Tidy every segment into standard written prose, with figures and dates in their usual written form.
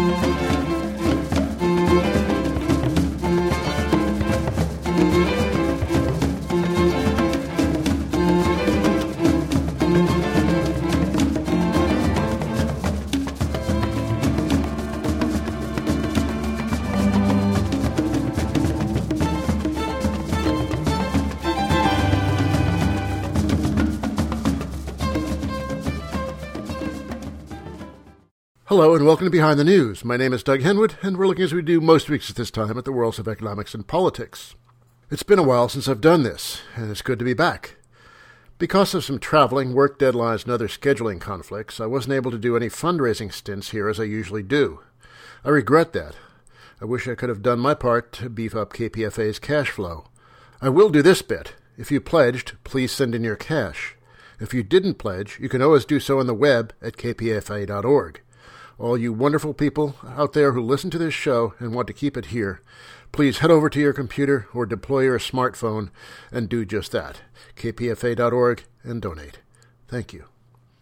Hello and welcome to Behind the News. My name is Doug Henwood, and we're looking as we do most weeks at this time at the worlds of economics and politics. It's been a while since I've done this, and it's good to be back. Because of some traveling, work deadlines, and other scheduling conflicts, I wasn't able to do any fundraising stints here as I usually do. I regret that. I wish I could have done my part to beef up KPFA's cash flow. I will do this bit. If you pledged, please send in your cash. If you didn't pledge, you can always do so on the web at kpfa.org. All you wonderful people out there who listen to this show and want to keep it here, please head over to your computer or deploy your smartphone and do just that. kpfa.org and donate. Thank you.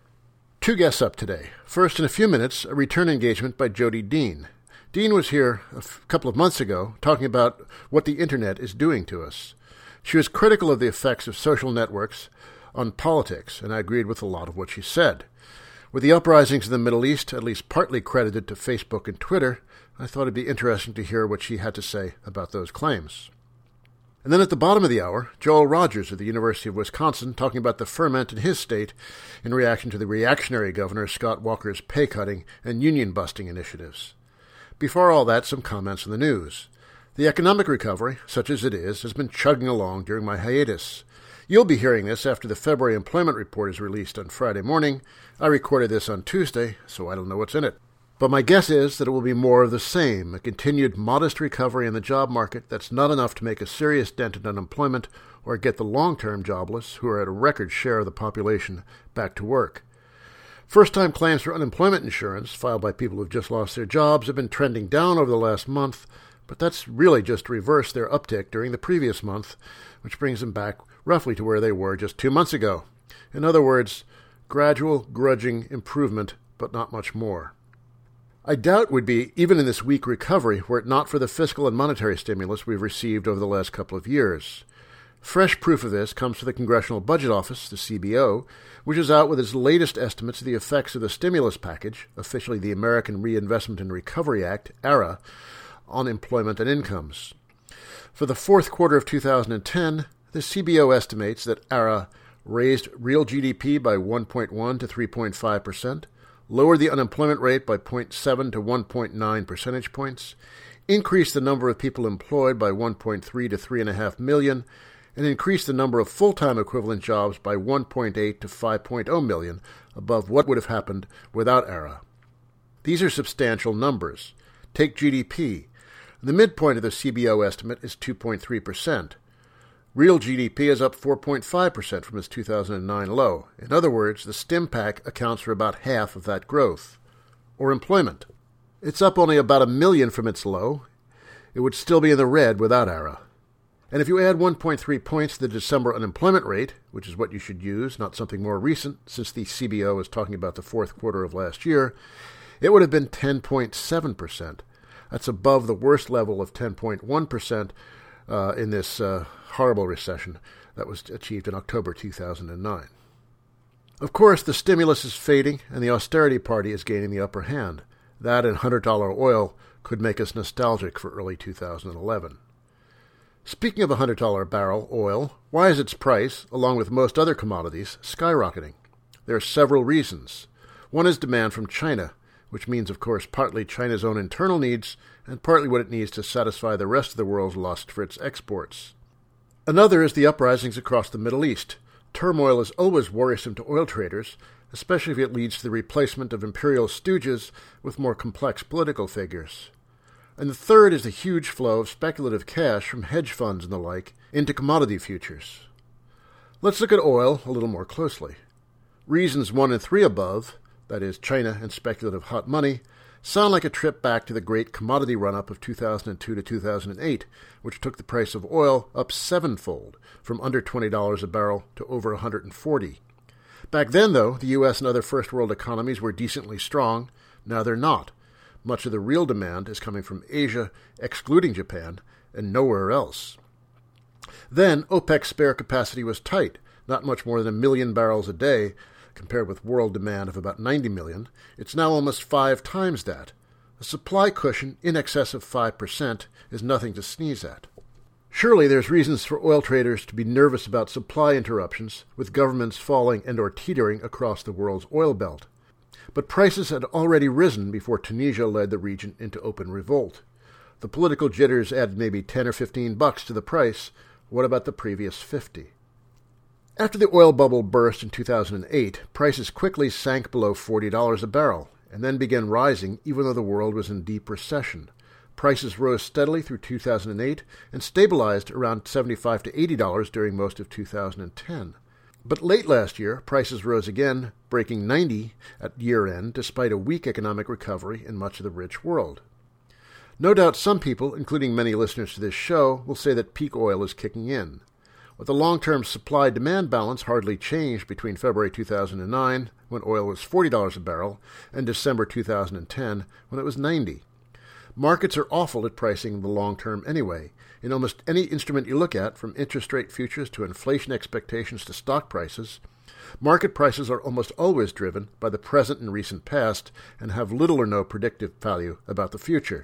Two guests up today. First, in a few minutes, a return engagement by Jodi Dean. Dean was here a couple of months ago talking about what the Internet is doing to us. She was critical of the effects of social networks on politics, and I agreed with a lot of what she said. With the uprisings in the Middle East at least partly credited to Facebook and Twitter, I thought it'd be interesting to hear what she had to say about those claims. And then at the bottom of the hour, Joel Rogers of the University of Wisconsin talking about the ferment in his state in reaction to the reactionary Governor Scott Walker's pay-cutting and union-busting initiatives. Before all that, some comments on the news. The economic recovery, such as it is, has been chugging along during my hiatus. You'll be hearing this after the February employment report is released on Friday morning. I recorded this on Tuesday, so I don't know what's in it. But my guess is that it will be more of the same, a continued modest recovery in the job market that's not enough to make a serious dent in unemployment or get the long-term jobless, who are at a record share of the population, back to work. First-time claims for unemployment insurance filed by people who've just lost their jobs have been trending down over the last month, but that's really just reversed their uptick during the previous month, which brings them back roughly to where they were just 2 months ago. In other words, gradual, grudging improvement, but not much more. I doubt we'd be even in this weak recovery were it not for the fiscal and monetary stimulus we've received over the last couple of years. Fresh proof of this comes from the Congressional Budget Office, the CBO, which is out with its latest estimates of the effects of the stimulus package, officially the American Reinvestment and Recovery Act, ARRA, on employment and incomes. For the fourth quarter of 2010, the CBO estimates that ARRA raised real GDP by 1.1 to 3.5%, lowered the unemployment rate by 0.7 to 1.9 percentage points, increased the number of people employed by 1.3 to 3.5 million, and increased the number of full-time equivalent jobs by 1.8 to 5.0 million, above what would have happened without ARRA. These are substantial numbers. Take GDP. The midpoint of the CBO estimate is 2.3%. Real GDP is up 4.5% from its 2009 low. In other words, the stim pack accounts for about half of that growth. Or employment. It's up only about 1 million from its low. It would still be in the red without ARRA. And if you add 1.3 points to the December unemployment rate, which is what you should use, not something more recent, since the CBO is talking about the fourth quarter of last year, it would have been 10.7%. That's above the worst level of 10.1% in this horrible recession that was achieved in October 2009. Of course, the stimulus is fading, and the austerity party is gaining the upper hand. That and $100 oil could make us nostalgic for early 2011. Speaking of $100 barrel oil, why is its price, along with most other commodities, skyrocketing? There are several reasons. One is demand from China, which means, of course, partly China's own internal needs and partly what it needs to satisfy the rest of the world's lust for its exports. Another is the uprisings across the Middle East. Turmoil is always worrisome to oil traders, especially if it leads to the replacement of imperial stooges with more complex political figures. And the third is the huge flow of speculative cash from hedge funds and the like into commodity futures. Let's look at oil a little more closely. Reasons 1 and 3 above, that is, China and speculative hot money, sound like a trip back to the great commodity run-up of 2002 to 2008, which took the price of oil up sevenfold, from under $20 a barrel to over $140. Back then, though, the U.S. and other first-world economies were decently strong. Now they're not. Much of the real demand is coming from Asia, excluding Japan, and nowhere else. Then, OPEC's spare capacity was tight, not much more than 1 million barrels a day, compared with world demand of about 90 million. It's now almost 5 times that. A supply cushion in excess of 5% is nothing to sneeze at. Surely there's reasons for oil traders to be nervous about supply interruptions, with governments falling and or teetering across the world's oil belt. But prices had already risen before Tunisia led the region into open revolt. The political jitters added maybe $10 or $15 to the price. What about the previous 50? After the oil bubble burst in 2008, prices quickly sank below $40 a barrel, and then began rising even though the world was in deep recession. Prices rose steadily through 2008 and stabilized around $75 to $80 during most of 2010. But late last year, prices rose again, breaking $90 at year-end despite a weak economic recovery in much of the rich world. No doubt some people, including many listeners to this show, will say that peak oil is kicking in. But the long-term supply-demand balance hardly changed between February 2009, when oil was $40 a barrel, and December 2010, when it was $90. Markets are awful at pricing the long term anyway. In almost any instrument you look at, from interest rate futures to inflation expectations to stock prices, market prices are almost always driven by the present and recent past and have little or no predictive value about the future.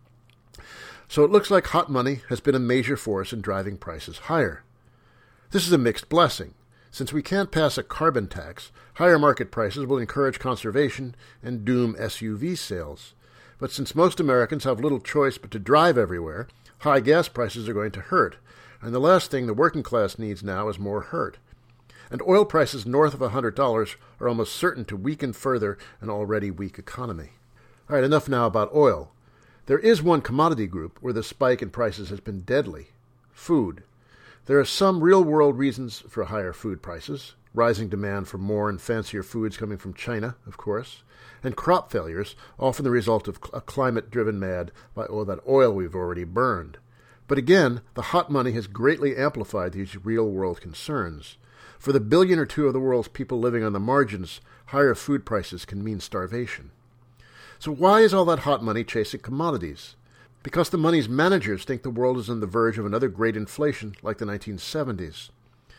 So it looks like hot money has been a major force in driving prices higher. This is a mixed blessing. Since we can't pass a carbon tax, higher market prices will encourage conservation and doom SUV sales. But since most Americans have little choice but to drive everywhere, high gas prices are going to hurt, and the last thing the working class needs now is more hurt. And oil prices north of $100 are almost certain to weaken further an already weak economy. All right, enough now about oil. There is one commodity group where the spike in prices has been deadly: food. There are some real-world reasons for higher food prices: rising demand for more and fancier foods coming from China, of course, and crop failures, often the result of a climate driven mad by all that oil we've already burned. But again, the hot money has greatly amplified these real-world concerns. For the 1 billion or 2 of the world's people living on the margins, higher food prices can mean starvation. So why is all that hot money chasing commodities? Because the money's managers think the world is on the verge of another great inflation like the 1970s.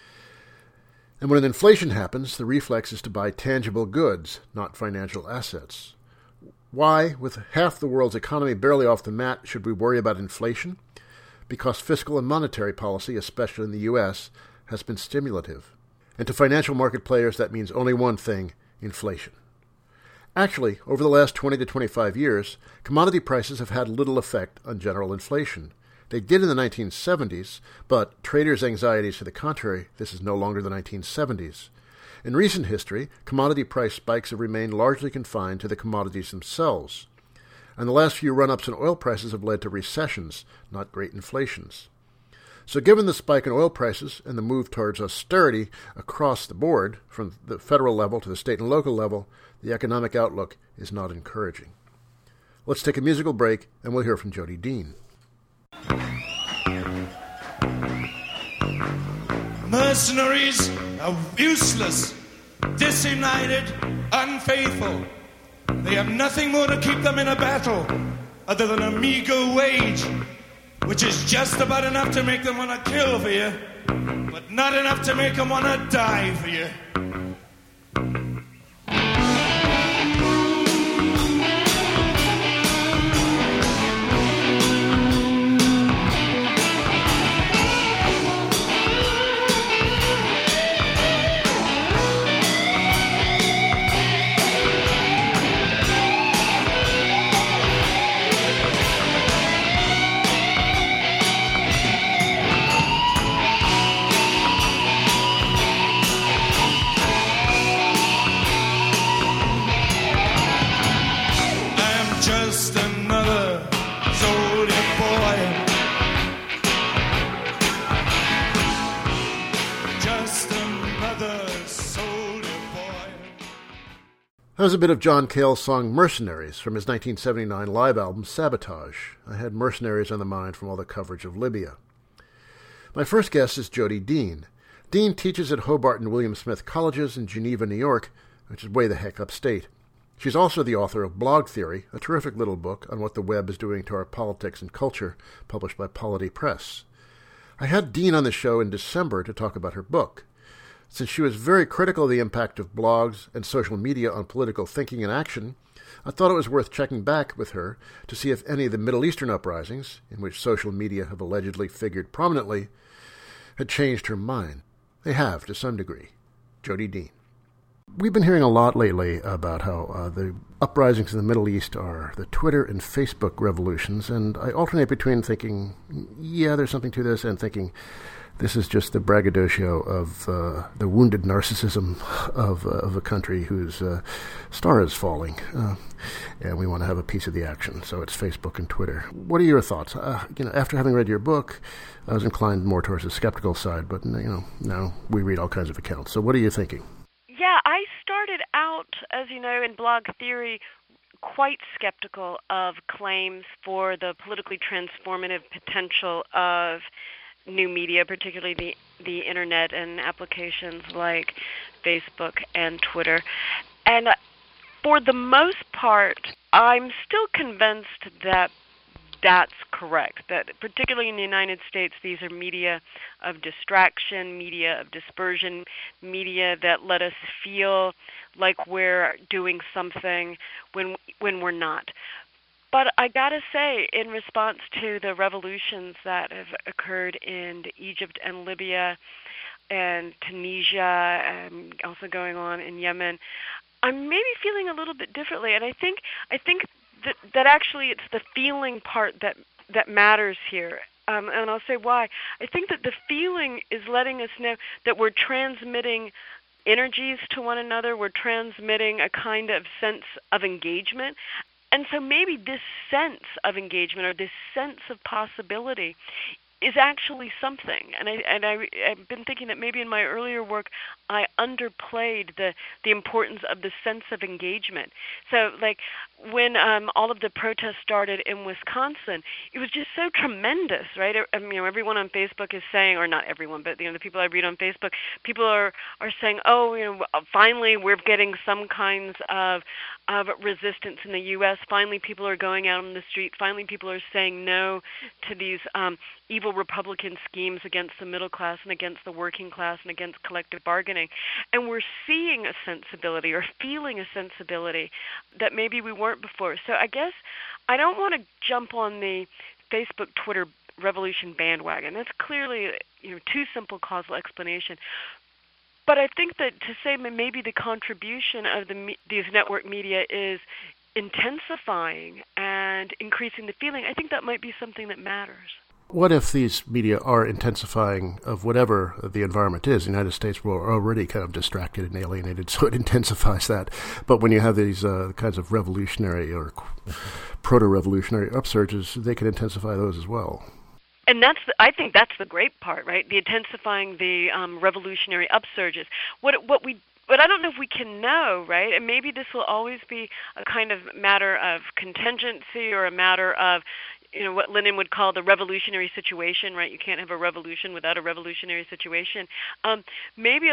And when an inflation happens, the reflex is to buy tangible goods, not financial assets. Why, with half the world's economy barely off the mat, should we worry about inflation? Because fiscal and monetary policy, especially in the U.S., has been stimulative. And to financial market players, that means only one thing: inflation. Actually, over the last 20 to 25 years, commodity prices have had little effect on general inflation. They did in the 1970s, but traders' anxieties to the contrary, this is no longer the 1970s. In recent history, commodity price spikes have remained largely confined to the commodities themselves. And the last few run-ups in oil prices have led to recessions, not great inflations. So given the spike in oil prices and the move towards austerity across the board, from the federal level to the state and local level, the economic outlook is not encouraging. Let's take a musical break, and we'll hear from Jody Dean. Mercenaries are useless, disunited, unfaithful. They have nothing more to keep them in a battle other than a meager wage, which is just about enough to make them want to kill for you, but not enough to make them want to die for you. That was a bit of John Cale's song Mercenaries from his 1979 live album Sabotage. I had Mercenaries on the mind from all the coverage of Libya. My first guest is Jody Dean. Dean teaches at Hobart and William Smith Colleges in Geneva, New York, which is way the heck upstate. She's also the author of Blog Theory, a terrific little book on what the web is doing to our politics and culture, published by Polity Press. I had Dean on the show in December to talk about her book. Since she was very critical of the impact of blogs and social media on political thinking and action, I thought it was worth checking back with her to see if any of the Middle Eastern uprisings, in which social media have allegedly figured prominently, had changed her mind. They have, to some degree. Jodi Dean. We've been hearing a lot lately about how the uprisings in the Middle East are the Twitter and Facebook revolutions, and I alternate between thinking, yeah, there's something to this, and thinking this is just the braggadocio of the wounded narcissism of a country whose star is falling, and we want to have a piece of the action, so it's Facebook and Twitter. What are your thoughts? After having read your book, I was inclined more towards the skeptical side, but now we read all kinds of accounts. So what are you thinking? Yeah, I started out, as you know, in Blog Theory, quite skeptical of claims for the politically transformative potential of new media, particularly the internet and applications like Facebook and Twitter. And for the most part, I'm still convinced that that's correct, that particularly in the United States, these are media of distraction, media of dispersion, media that let us feel like we're doing something when we're not. But I gotta say, in response to the revolutions that have occurred in Egypt and Libya and Tunisia, and also going on in Yemen, I'm maybe feeling a little bit differently. And I think that actually it's the feeling part that matters here. And I'll say why. I think that the feeling is letting us know that we're transmitting energies to one another. We're transmitting a kind of sense of engagement. And so maybe this sense of engagement or this sense of possibility is actually something. And I've been thinking that maybe in my earlier work I underplayed the importance of the sense of engagement. So like when all of the protests started in Wisconsin, it was just so tremendous, right? Everyone on Facebook is saying, or not everyone, but the people I read on Facebook, people are saying, finally we're getting some kinds of resistance in the U.S. Finally, people are going out on the street. Finally, people are saying no to these evil Republican schemes against the middle class and against the working class and against collective bargaining. And we're seeing a sensibility or feeling a sensibility that maybe we weren't before. So I guess I don't want to jump on the Facebook, Twitter revolution bandwagon. That's clearly too simple causal explanation. But I think that to say maybe the contribution of these network media is intensifying and increasing the feeling, I think that might be something that matters. What if these media are intensifying of whatever the environment is? The United States were already kind of distracted and alienated, so it intensifies that. But when you have these kinds of revolutionary or proto-revolutionary upsurges, they can intensify those as well. And I think that's the great part, right? The intensifying the revolutionary upsurges. But I don't know if we can know, right? And maybe this will always be a kind of matter of contingency or a matter of what Lenin would call the revolutionary situation, right? You can't have a revolution without a revolutionary situation. Maybe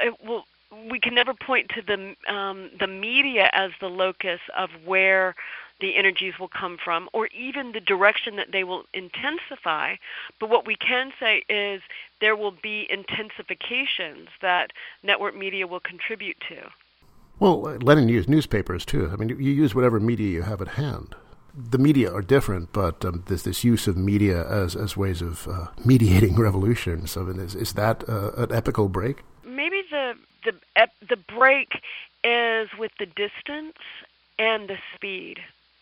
we can never point to the media as the locus of where the energies will come from, or even the direction that they will intensify. But what we can say is there will be intensifications that network media will contribute to. Well, Lenin used newspapers too. I mean, you use whatever media you have at hand. The media are different, but there's this use of media as ways of mediating revolution. So is that an epical break? Maybe the break is with the distance and the speed.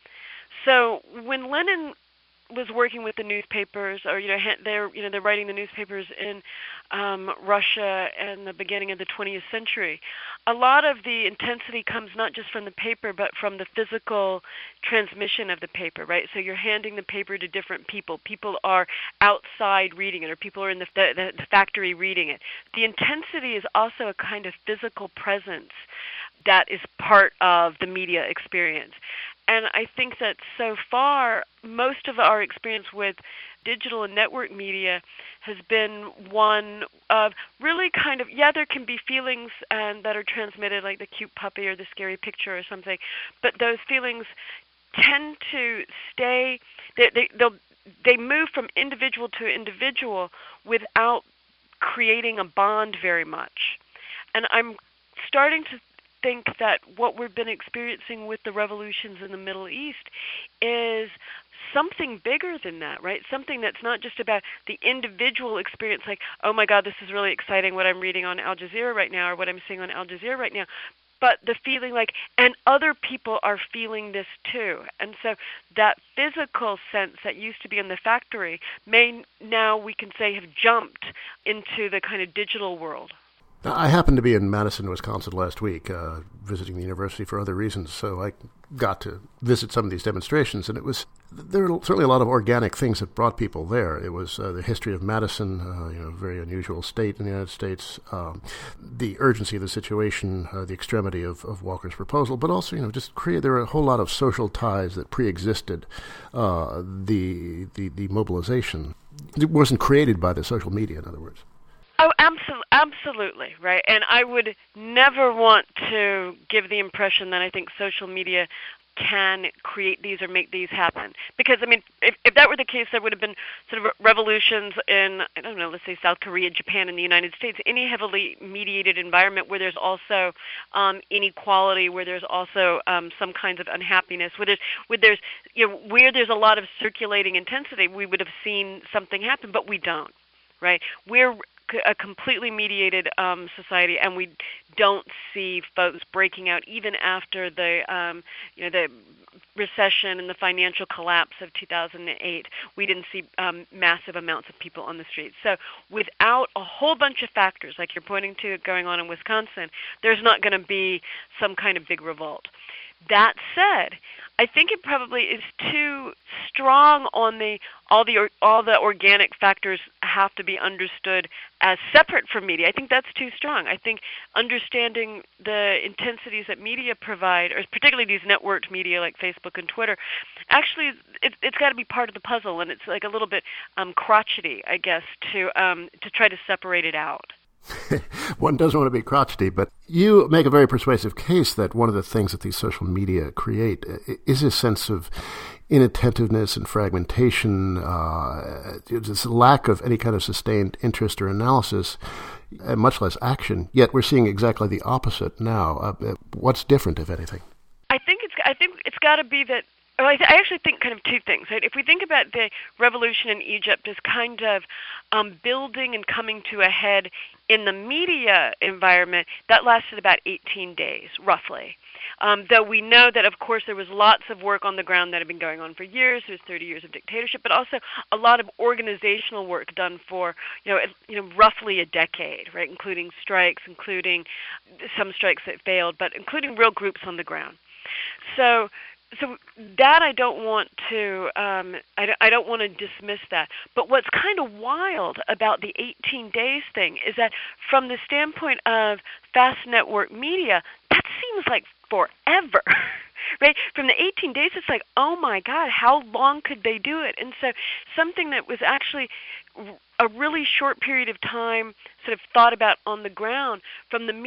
So when Lenin was working with the newspapers, or they're writing the newspapers in Russia in the beginning of the 20th century, a lot of the intensity comes not just from the paper, but from the physical transmission of the paper, right? So you're handing the paper to different people. People are outside reading it, or people are in the factory reading it. The intensity is also a kind of physical presence that is part of the media experience. And I think that so far, most of our experience with digital and network media has been one of really kind of, there can be feelings that are transmitted, like the cute puppy or the scary picture or something, but those feelings tend to stay, they move from individual to individual without creating a bond very much. And I'm starting to think that what we've been experiencing with the revolutions in the Middle East is something bigger than that, right? Something that's not just about the individual experience, like, oh my God, this is really exciting what I'm reading on Al Jazeera right now or what I'm seeing on Al Jazeera right now, but the feeling like, and other people are feeling this too. And so that physical sense that used to be in the factory may now, we can say, have jumped into the kind of digital world. I happened to be in Madison, Wisconsin last week, visiting the university for other reasons, so I got to visit some of these demonstrations, and there were certainly a lot of organic things that brought people there. It was the history of Madison, very unusual state in the United States, the urgency of the situation, the extremity of Walker's proposal, but also, there were a whole lot of social ties that pre-existed the mobilization. It wasn't created by the social media, in other words. Oh, absolutely, right. And I would never want to give the impression that I think social media can create these or make these happen. Because, I mean, if that were the case, there would have been sort of revolutions in, I don't know, let's say South Korea, Japan, and the United States, any heavily mediated environment where there's also inequality, where there's also some kinds of unhappiness, where there's a lot of circulating intensity, we would have seen something happen, but we don't, right? We're a completely mediated society, and we don't see folks breaking out even after the recession and the financial collapse of 2008. We didn't see massive amounts of people on the streets. So without a whole bunch of factors, like you're pointing to going on in Wisconsin, there's not going to be some kind of big revolt. That said, I think it probably is too strong on all the organic factors have to be understood as separate from media. I think that's too strong. I think understanding the intensities that media provide, or particularly these networked media like Facebook and Twitter, actually it's got to be part of the puzzle, and it's like a little bit crotchety, I guess, to try to separate it out. One doesn't want to be crotchety, but you make a very persuasive case that one of the things that these social media create is a sense of inattentiveness and fragmentation, this lack of any kind of sustained interest or analysis, and much less action. Yet we're seeing exactly the opposite now. What's different, if anything? I think it's got to be that. Well, I actually think kind of two things. Right? If we think about the revolution in Egypt as kind of building and coming to a head in the media environment, that lasted about 18 days, roughly. Though we know that, of course, there was lots of work on the ground that had been going on for years. There's 30 years of dictatorship, but also a lot of organizational work done for, roughly a decade, right? Including strikes, including some strikes that failed, but including real groups on the ground. So that I don't want to I don't want to dismiss that. But what's kind of wild about the 18 days thing is that from the standpoint of fast network media, that seems like forever. Right? From the 18 days, it's like, oh my God, how long could they do it? And so something that was actually a really short period of time sort of thought about on the ground from the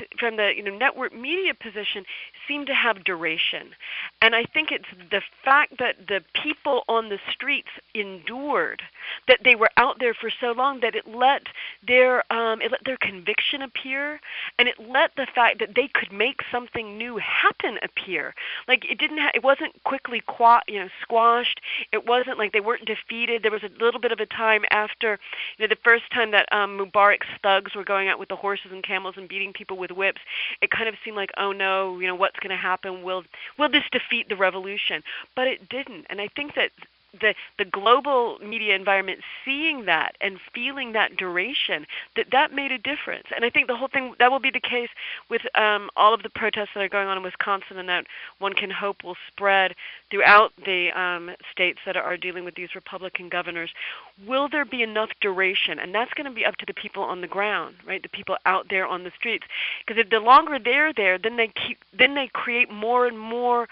network media position seemed to have duration. And I think it's the fact that the people on the streets endured, that they were out there for so long, that it let their conviction appear, and it let the fact that they could make something new happen appear. Like it wasn't quickly squashed. It wasn't like they weren't defeated. There was a little bit of a time after the first time that Mubarak's thugs were going out with the horses and camels and beating people with whips. It kind of seemed like, oh no, what's going to happen? Will this defeat the revolution? But it didn't. And I think that the global media environment, seeing that and feeling that duration, that made a difference. And I think the whole thing, that will be the case with all of the protests that are going on in Wisconsin, and that one can hope will spread throughout the states that are dealing with these Republican governors. Will there be enough duration? And that's going to be up to the people on the ground, right? The people out there on the streets. Because if the longer they're there, then they create more and more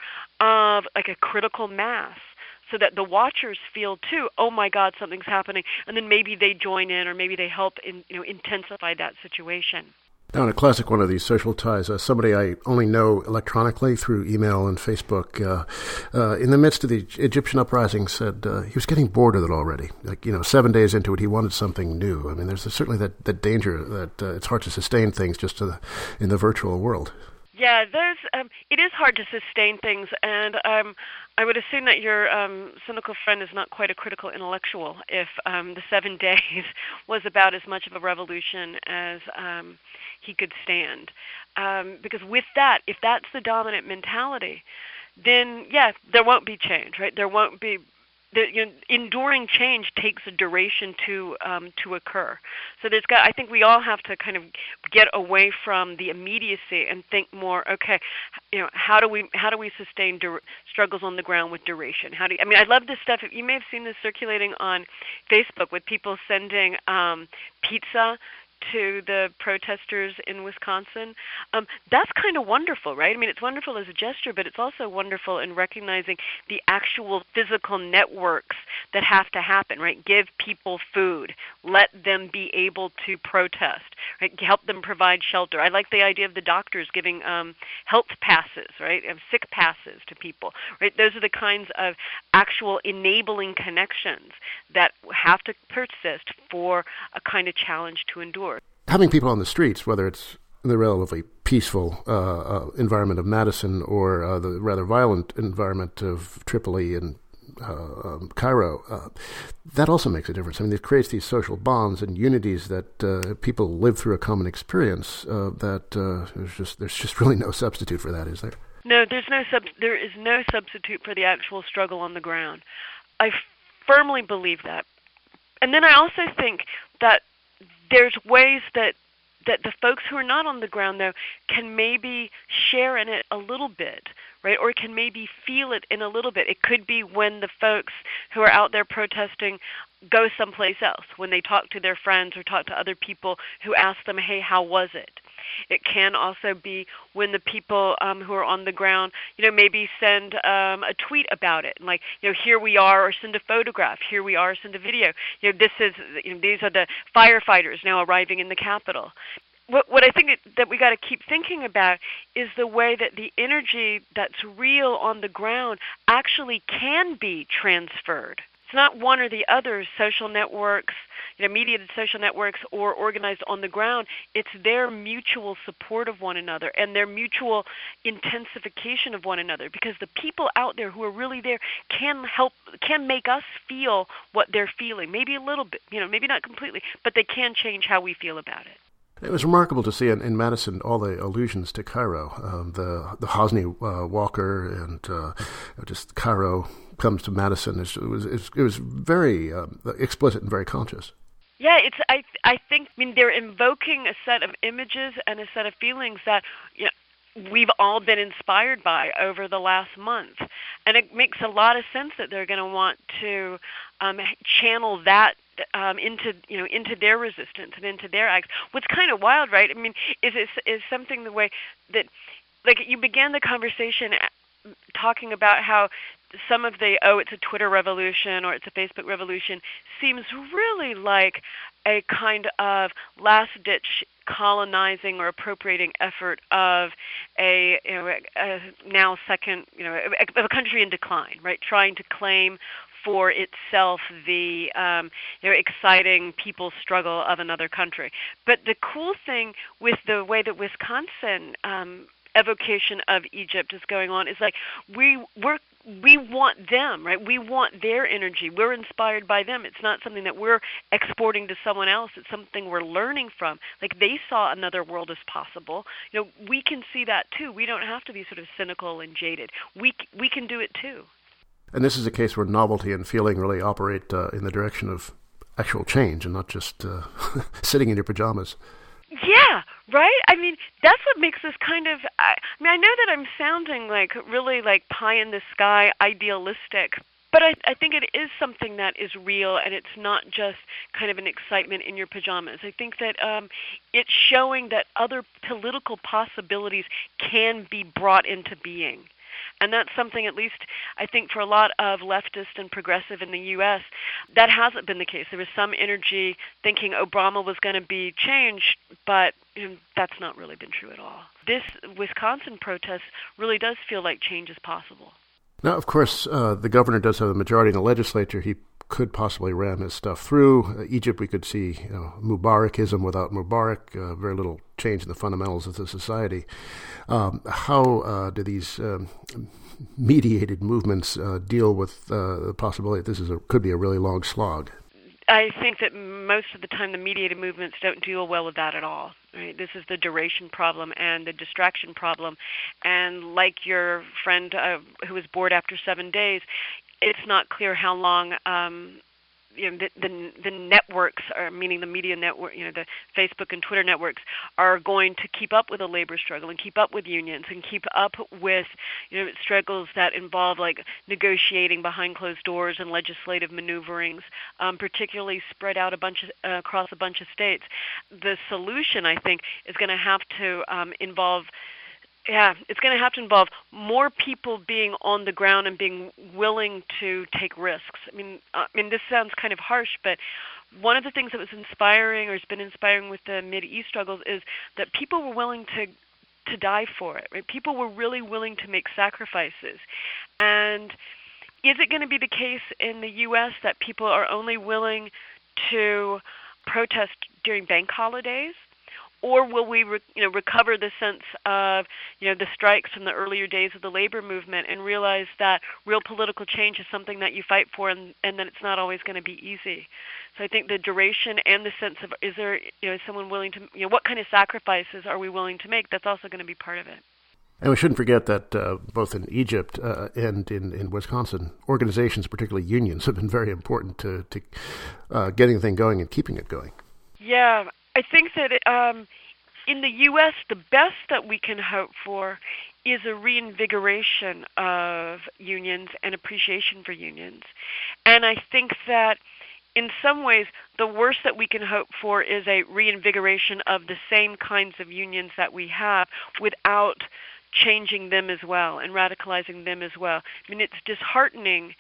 of like a critical mass, so that the watchers feel too, oh my God, something's happening, and then maybe they join in, or maybe they help intensify that situation. Now, in a classic one of these social ties, somebody I only know electronically through email and Facebook, in the midst of the Egyptian uprising, said he was getting bored of it already. 7 days into it, he wanted something new. I mean, there's certainly that danger that it's hard to sustain things just in the virtual world. Yeah, it is hard to sustain things, and I would assume that your cynical friend is not quite a critical intellectual if the 7 days was about as much of a revolution as he could stand. Because with that, if that's the dominant mentality, then, yeah, there won't be change, right? There won't be... enduring change takes a duration to occur. So I think we all have to kind of get away from the immediacy and think more. Okay, how do we sustain struggles on the ground with duration? I love this stuff. You may have seen this circulating on Facebook with people sending pizza to the protesters in Wisconsin. That's kind of wonderful, right? I mean, it's wonderful as a gesture, but it's also wonderful in recognizing the actual physical networks that have to happen, right? Give people food. Let them be able to protest, right? Help them provide shelter. I like the idea of the doctors giving health passes, right? Sick passes to people, right? Those are the kinds of actual enabling connections that have to persist for a kind of challenge to endure. Having people on the streets, whether it's in the relatively peaceful environment of Madison or the rather violent environment of Tripoli and Cairo, that also makes a difference. I mean, it creates these social bonds and unities that people live through a common experience there's just really no substitute for that, is there? No, there is no substitute for the actual struggle on the ground. I firmly believe that. And then I also think that there's ways that the folks who are not on the ground, though, can maybe share in it a little bit, right? Or can maybe feel it in a little bit. It could be when the folks who are out there protesting go someplace else, when they talk to their friends or talk to other people who ask them, hey, how was it? It can also be when the people who are on the ground, maybe send a tweet about it, like, here we are, or send a photograph. Here we are, send a video. These are the firefighters now arriving in the Capitol. What I think that we got to keep thinking about is the way that the energy that's real on the ground actually can be transferred. It's not one or the other, social networks, mediated social networks or organized on the ground. It's their mutual support of one another and their mutual intensification of one another, because the people out there who are really there can make us feel what they're feeling, maybe a little bit, maybe not completely, but they can change how we feel about it. It was remarkable to see in Madison all the allusions to Cairo, the Hosni Walker, and just Cairo comes to Madison. It was very explicit and very conscious. Yeah, I think they're invoking a set of images and a set of feelings that we've all been inspired by over the last month, and it makes a lot of sense that they're going to want to channel that into their resistance and into their acts. What's kind of wild, right? I mean, is something the way that, like, you began the conversation talking about how some of it's a Twitter revolution or it's a Facebook revolution seems really like a kind of last-ditch colonizing or appropriating effort of a now second, of a country in decline, right? Trying to claim for itself the exciting people's struggle of another country. But the cool thing with the way that Wisconsin evocation of Egypt is going on is like we want them, right? We want their energy. We're inspired by them. It's not something that we're exporting to someone else. It's something we're learning from. Like, they saw another world as possible. We can see that too. We don't have to be sort of cynical and jaded. We can do it too. And this is a case where novelty and feeling really operate in the direction of actual change and not just sitting in your pajamas. Yeah, right? I mean, that's what makes this kind of... I know that I'm sounding like really like pie-in-the-sky idealistic, but I think it is something that is real, and it's not just kind of an excitement in your pajamas. I think that it's showing that other political possibilities can be brought into being. And that's something, at least I think for a lot of leftist and progressive in the U.S., that hasn't been the case. There was some energy thinking Obama was going to be changed, but that's not really been true at all. This Wisconsin protest really does feel like change is possible. Now, of course, the governor does have a majority in the legislature. He could possibly ram his stuff through. Egypt, we could see Mubarakism without Mubarak, very little change in the fundamentals of the society. How do these mediated movements deal with the possibility that this could be a really long slog? I think that most of the time the mediated movements don't deal well with that at all. Right? This is the duration problem and the distraction problem. And like your friend who was bored after 7 days, it's not clear how long the networks, meaning the media network, the Facebook and Twitter networks, are going to keep up with the labor struggle and keep up with unions and keep up with struggles that involve like negotiating behind closed doors and legislative maneuverings, particularly spread out across a bunch of states. The solution, I think, is going to have to involve more people being on the ground and being willing to take risks. I mean, this sounds kind of harsh, but one of the things that was inspiring, or has been inspiring with the Mideast struggles, is that people were willing to die for it. Right? People were really willing to make sacrifices. And is it going to be the case in the U.S. that people are only willing to protest during bank holidays? Or will we recover the sense of the strikes from the earlier days of the labor movement and realize that real political change is something that you fight for and that it's not always going to be easy? So I think the duration and the sense of is someone willing to, what kind of sacrifices are we willing to make? That's also going to be part of it. And we shouldn't forget that both in Egypt and in Wisconsin, organizations, particularly unions, have been very important to getting the thing going and keeping it going. Yeah. I think that in the U.S., the best that we can hope for is a reinvigoration of unions and appreciation for unions. And I think that in some ways, the worst that we can hope for is a reinvigoration of the same kinds of unions that we have without changing them as well and radicalizing them as well. I mean, it's disheartening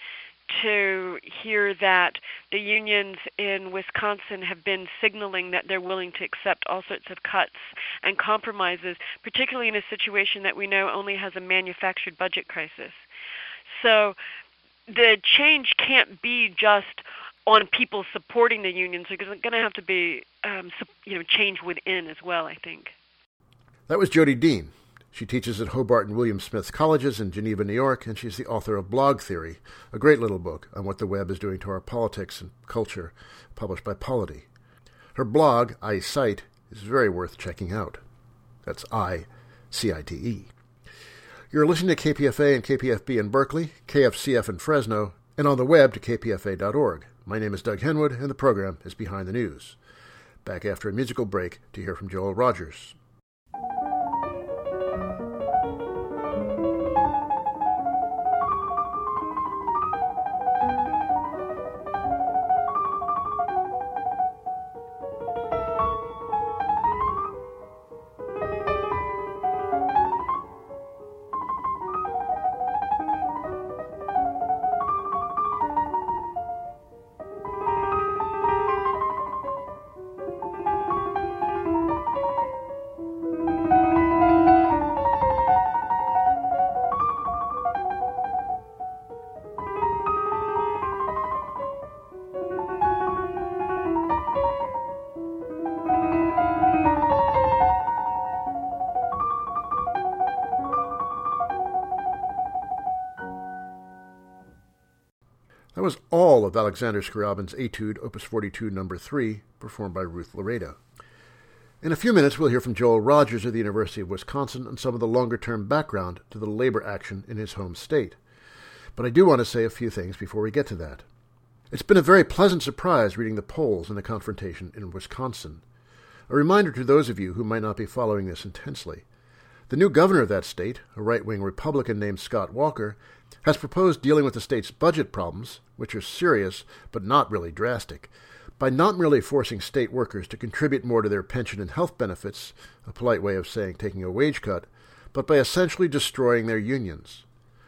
to hear that the unions in Wisconsin have been signaling that they're willing to accept all sorts of cuts and compromises, particularly in a situation that we know only has a manufactured budget crisis. So the change can't be just on people supporting the unions. There's going to have to be change within as well, I think. That was Jodi Dean. She teaches at Hobart and William Smith Colleges in Geneva, New York, and she's the author of Blog Theory, a great little book on what the web is doing to our politics and culture, published by Polity. Her blog, I Cite, is very worth checking out. That's I-C-I-T-E. You're listening to KPFA and KPFB in Berkeley, KFCF in Fresno, and on the web to kpfa.org. My name is Doug Henwood, and the program is Behind the News. Back after a musical break to hear from Joel Rogers. That was all of Alexander Scriabin's Etude, Opus 42, No. 3, performed by Ruth Laredo. In a few minutes, we'll hear from Joel Rogers of the University of Wisconsin on some of the longer-term background to the labor action in his home state. But I do want to say a few things before we get to that. It's been a very pleasant surprise reading the polls in the confrontation in Wisconsin. A reminder to those of you who might not be following this intensely. The new governor of that state, a right-wing Republican named Scott Walker, has proposed dealing with the state's budget problems, which are serious but not really drastic, by not merely forcing state workers to contribute more to their pension and health benefits, a polite way of saying taking a wage cut, but by essentially destroying their unions.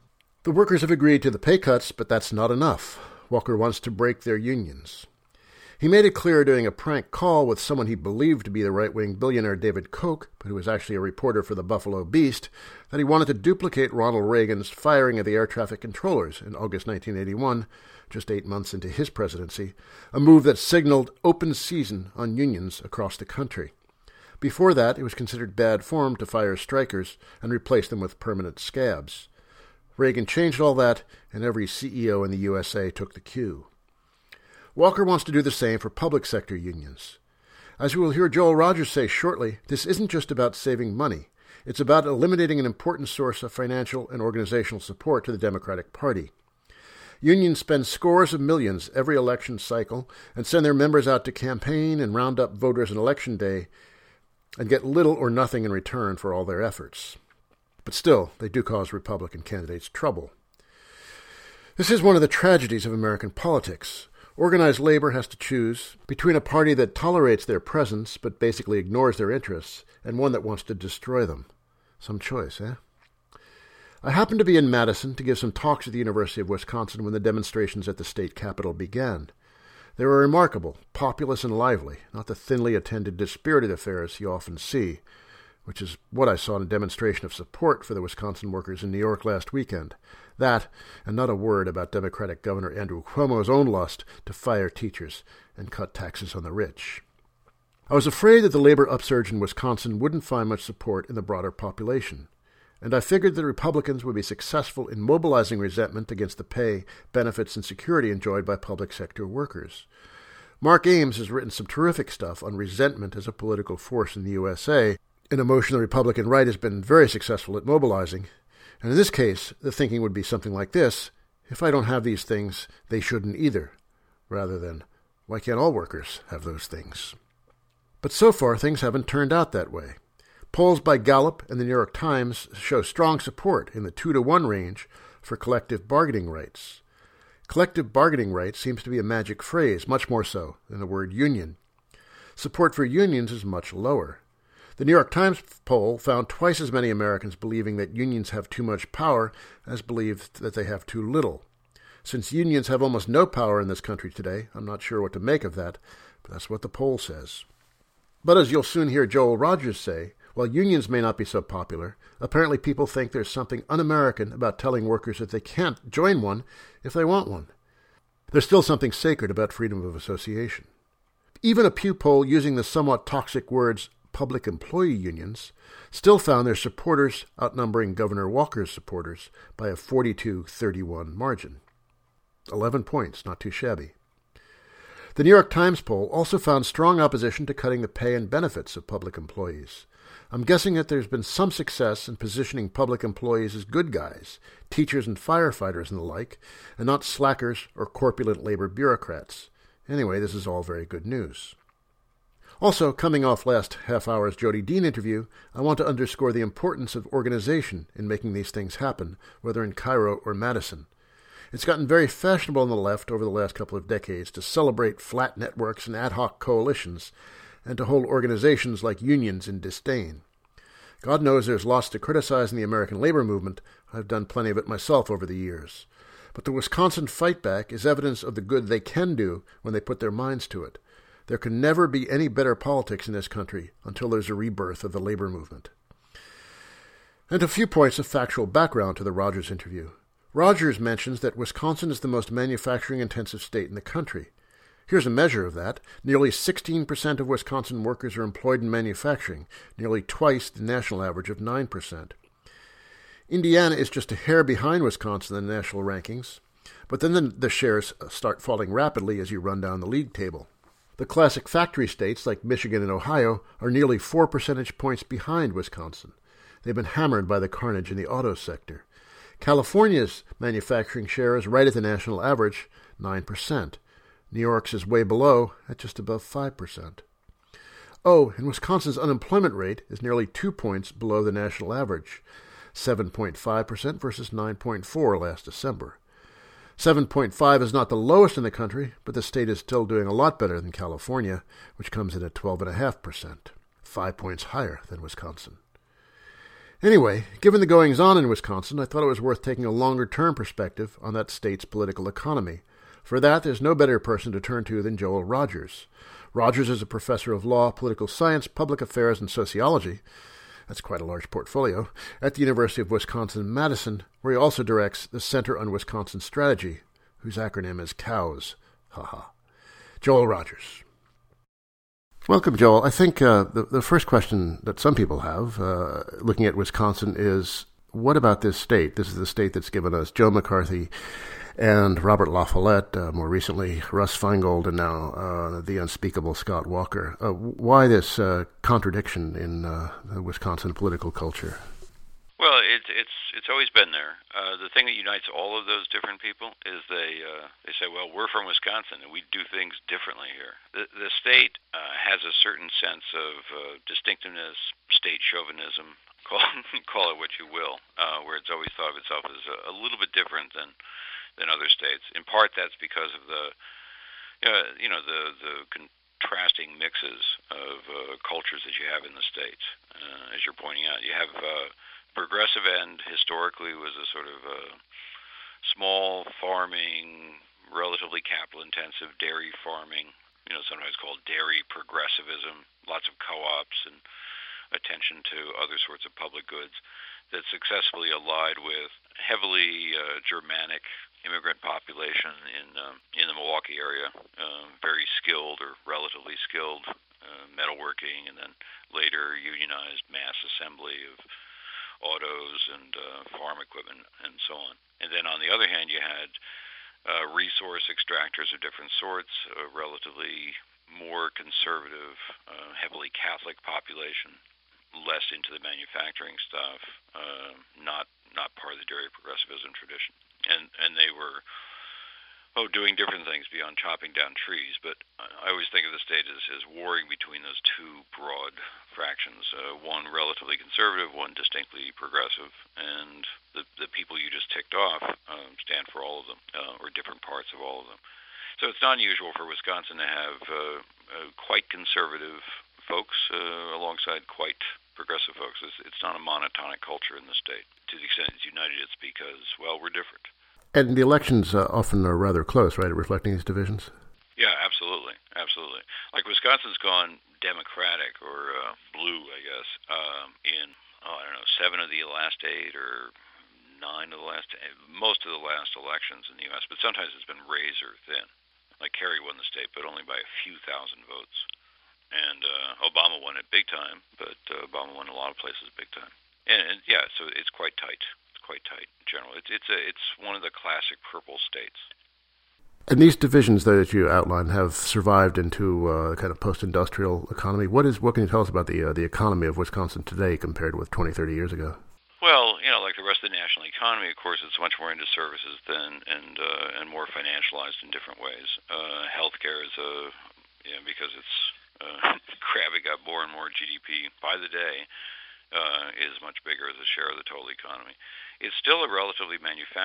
The workers have agreed to the pay cuts, but that's not enough. Walker wants to break their unions. He made it clear during a prank call with someone he believed to be the right-wing billionaire David Koch, but who was actually a reporter for the Buffalo Beast, that he wanted to duplicate Ronald Reagan's firing of the air traffic controllers in August 1981, just 8 months into his presidency, a move that signaled open season on unions across the country. Before that, it was considered bad form to fire strikers and replace them with permanent scabs. Reagan changed all that, and every CEO in the USA took the cue. Walker wants to do the same for public sector unions. As we will hear Joel Rogers say shortly, this isn't just about saving money. It's about eliminating an important source of financial and organizational support to the Democratic Party. Unions spend scores of millions every election cycle and send their members out to campaign and round up voters on Election Day and get little or nothing in return for all their efforts. But still, they do cause Republican candidates trouble. This is one of the tragedies of American politics. Organized labor has to choose between a party that tolerates their presence but basically ignores their interests and one that wants to destroy them. Some choice, eh? I happened to be in Madison to give some talks at the University of Wisconsin when the demonstrations at the state capitol began. They were remarkable, populous and lively, not the thinly attended, dispirited affairs you often see, which is what I saw in a demonstration of support for the Wisconsin workers in New York last weekend. That, and not a word about Democratic Governor Andrew Cuomo's own lust to fire teachers and cut taxes on the rich. I was afraid that the labor upsurge in Wisconsin wouldn't find much support in the broader population, and I figured that Republicans would be successful in mobilizing resentment against the pay, benefits, and security enjoyed by public sector workers. Mark Ames has written some terrific stuff on resentment as a political force in the USA, an emotion the Republican right has been very successful at mobilizing. And in this case, the thinking would be something like this: if I don't have these things, they shouldn't either, rather than, why can't all workers have those things? But so far, things haven't turned out that way. Polls by Gallup and the New York Times show strong support in the 2-to-1 range for collective bargaining rights. Collective bargaining rights seems to be a magic phrase, much more so than the word union. Support for unions is much lower. The New York Times poll found twice as many Americans believing that unions have too much power as believe that they have too little. Since unions have almost no power in this country today, I'm not sure what to make of that, but that's what the poll says. But as you'll soon hear Joel Rogers say, while unions may not be so popular, apparently people think there's something un-American about telling workers that they can't join one if they want one. There's still something sacred about freedom of association. Even a Pew poll using the somewhat toxic words public employee unions still found their supporters outnumbering Governor Walker's supporters by a 42-31 margin. 11 points, not too shabby. The New York Times poll also found strong opposition to cutting the pay and benefits of public employees. I'm guessing that there's been some success in positioning public employees as good guys, teachers and firefighters and the like, and not slackers or corpulent labor bureaucrats. Anyway, this is all very good news. Also, coming off last half hour's Jody Dean interview, I want to underscore the importance of organization in making these things happen, whether in Cairo or Madison. It's gotten very fashionable on the left over the last couple of decades to celebrate flat networks and ad hoc coalitions, and to hold organizations like unions in disdain. God knows there's lots to criticize in the American labor movement. I've done plenty of it myself over the years. But the Wisconsin Fight Back is evidence of the good they can do when they put their minds to it. There can never be any better politics in this country until there's a rebirth of the labor movement. And a few points of factual background to the Rogers interview. Rogers mentions that Wisconsin is the most manufacturing-intensive state in the country. Here's a measure of that. Nearly 16% of Wisconsin workers are employed in manufacturing, nearly twice the national average of 9%. Indiana is just a hair behind Wisconsin in the national rankings, but then the shares start falling rapidly as you run down the league table. The classic factory states like Michigan and Ohio are nearly 4 percentage points behind Wisconsin. They've been hammered by the carnage in the auto sector. California's manufacturing share is right at the national average, 9%. New York's is way below, at just above 5%. Oh, and Wisconsin's unemployment rate is nearly 2 points below the national average, 7.5% versus 9.4% last December. 7.5 is not the lowest in the country, but the state is still doing a lot better than California, which comes in at 12.5%, 5 points higher than Wisconsin. Anyway, given the goings-on in Wisconsin, I thought it was worth taking a longer-term perspective on that state's political economy. For that, there's no better person to turn to than Joel Rogers. Rogers is a professor of law, political science, public affairs, and sociology. That's quite a large portfolio, at the University of Wisconsin-Madison, where he also directs the Center on Wisconsin Strategy, whose acronym is COWS. Haha. Joel Rogers. Welcome, Joel. I think the first question that some people have, looking at Wisconsin, is what about this state? This is the state that's given us Joe McCarthy and Robert La Follette, more recently Russ Feingold, and now the unspeakable Scott Walker. Why this contradiction in the Wisconsin political culture? Well, it's always been there. The thing that unites all of those different people is they say, well, we're from Wisconsin and we do things differently here. The state has a certain sense of distinctiveness, state chauvinism, call it what you will, where it's always thought of itself as a little bit different than other states. In part, that's because of the contrasting mixes of cultures that you have in the state. As you're pointing out, you have progressive end historically was a sort of small farming, relatively capital-intensive dairy farming. Sometimes called dairy progressivism. Lots of co-ops and attention to other sorts of public goods that successfully allied with heavily Germanic immigrant population in the Milwaukee area, very skilled or relatively skilled metalworking, and then later unionized mass assembly of autos and farm equipment and so on. And then on the other hand, you had resource extractors of different sorts, a relatively more conservative, heavily Catholic population, less into the manufacturing stuff, not part of the dairy progressivism tradition. And they were doing different things beyond chopping down trees. But I always think of the state as warring between those two broad fractions, one relatively conservative, one distinctly progressive. And the people you just ticked off stand for all of them, or different parts of all of them. So it's not unusual for Wisconsin to have quite conservative folks alongside quite progressive folks. It's not a monotonic culture in the state. To the extent it's united, it's because, well, we're different. And the elections often are rather close, right, at reflecting these divisions? Yeah, absolutely. Absolutely. Like Wisconsin's gone Democratic or blue, I guess, in, 7 of the last 8 or 9 of the last, most of the last elections in the U.S., but sometimes it's been razor thin. Like Kerry won the state, but only by a few thousand votes. And Obama won it big time, but Obama won a lot of places big time. And yeah, so it's quite tight. It's quite tight in general. It's one of the classic purple states. And these divisions that you outlined have survived into a kind of post-industrial economy. What can you tell us about the economy of Wisconsin today compared with 20, 30 years ago? Well, like the rest of the national economy, of course, it's much more into services and more financialized in different ways. Healthcare is because it's grabbing up more and more GDP by the day, is much bigger as a share of the total economy. It's still a relatively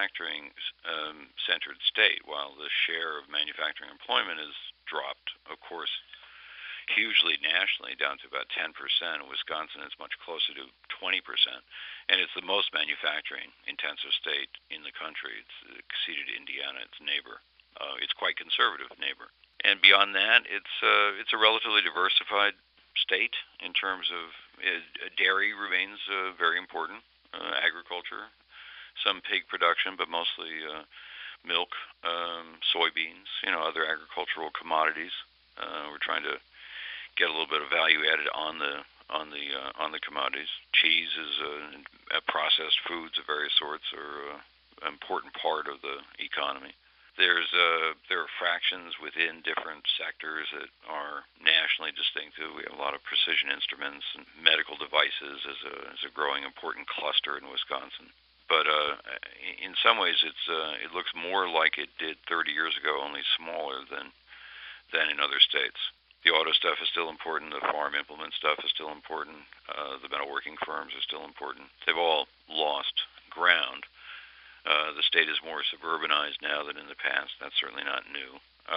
manufacturing-centered state, while the share of manufacturing employment has dropped, of course, hugely nationally, down to about 10%. In Wisconsin, it's much closer to 20%, and it's the most manufacturing-intensive state in the country. It's exceeded Indiana, its neighbor. It's quite conservative neighbor. And beyond that, it's a relatively diversified state in terms of dairy remains very important, agriculture, some pig production, but mostly milk, soybeans, other agricultural commodities. We're trying to get a little bit of value added on the commodities. Cheese is processed foods of various sorts are an important part of the economy. There are fractions within different sectors that are nationally distinctive. We have a lot of precision instruments and medical devices as a growing important cluster in Wisconsin. But in some ways, it looks more like it did 30 years ago, only smaller than in other states. The auto stuff is still important. The farm implement stuff is still important. The metalworking firms are still important. They've all lost ground. The state is more suburbanized now than in the past. That's certainly not new.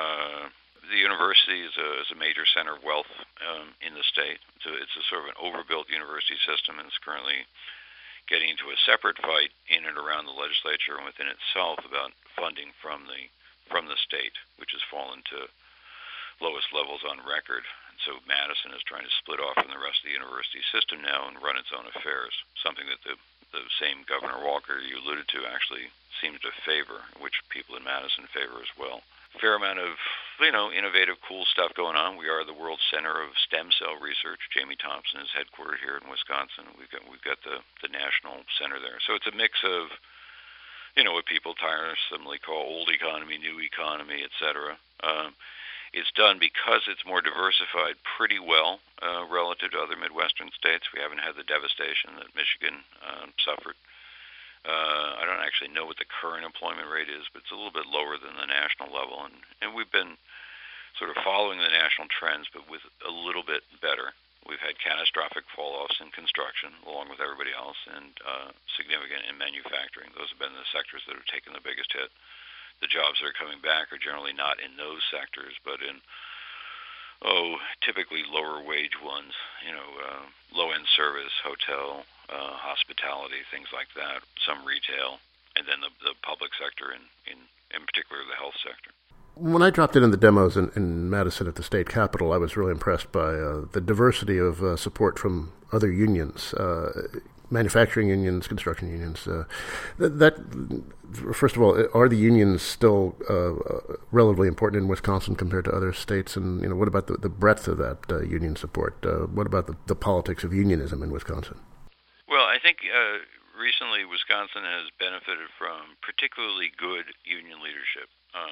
The university is a major center of wealth in the state. It's a sort of an overbuilt university system, and it's currently getting into a separate fight in and around the legislature and within itself about funding from the state, which has fallen to lowest levels on record. And so Madison is trying to split off from the rest of the university system now and run its own affairs, something that the same Governor Walker you alluded to actually seems to favor, which people in Madison favor as well. Fair amount of, innovative, cool stuff going on. We are the world center of stem cell research. Jamie Thompson is headquartered here in Wisconsin. We've got the national center there. So it's a mix of, what people tiresomely call old economy, new economy, etc. It's done because it's more diversified pretty well relative to other Midwestern states. We haven't had the devastation that Michigan suffered. I don't actually know what the current employment rate is, but it's a little bit lower than the national level. And we've been sort of following the national trends, but with a little bit better. We've had catastrophic fall-offs in construction, along with everybody else, and significant in manufacturing. Those have been the sectors that have taken the biggest hit. The jobs that are coming back are generally not in those sectors, but in, typically lower wage ones, low-end service, hotel, hospitality, things like that, some retail, and then the public sector, in particular the health sector. When I dropped in the demos in Madison at the state capitol, I was really impressed by the diversity of support from other unions, manufacturing unions, construction unions. First of all, are the unions still relatively important in Wisconsin compared to other states? And what about the breadth of that union support? What about the politics of unionism in Wisconsin? Well, I think recently Wisconsin has benefited from particularly good union leadership.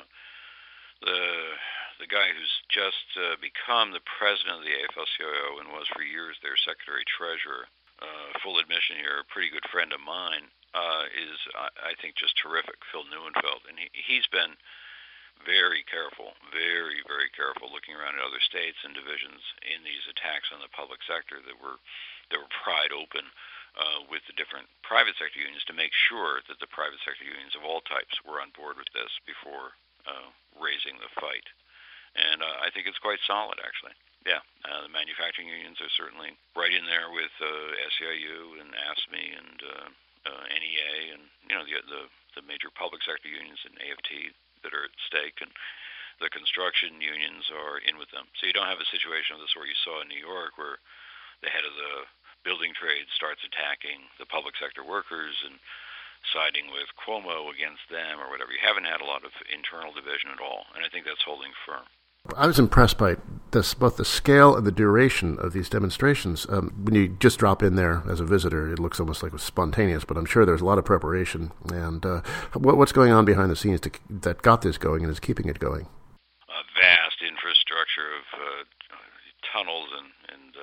The guy who's just become the president of the AFL-CIO and was for years their secretary-treasurer, full admission here, a pretty good friend of mine, is, I think, just terrific, Phil Neuenfeld. And he's been very careful, very, very careful, looking around at other states and divisions in these attacks on the public sector that were pried open with the different private sector unions to make sure that the private sector unions of all types were on board with this before raising the fight. And I think it's quite solid, actually. Yeah, the manufacturing unions are certainly right in there with SEIU and AFSCME and NEA and the major public sector unions and AFT that are at stake, and the construction unions are in with them. So you don't have a situation of the sort you saw in New York where the head of the building trade starts attacking the public sector workers and siding with Cuomo against them or whatever. You haven't had a lot of internal division at all, and I think that's holding firm. I was impressed by both the scale and the duration of these demonstrations. When you just drop in there as a visitor, it looks almost like it was spontaneous, but I'm sure there's a lot of preparation. And what's going on behind the scenes that got this going and is keeping it going? A vast infrastructure of tunnels and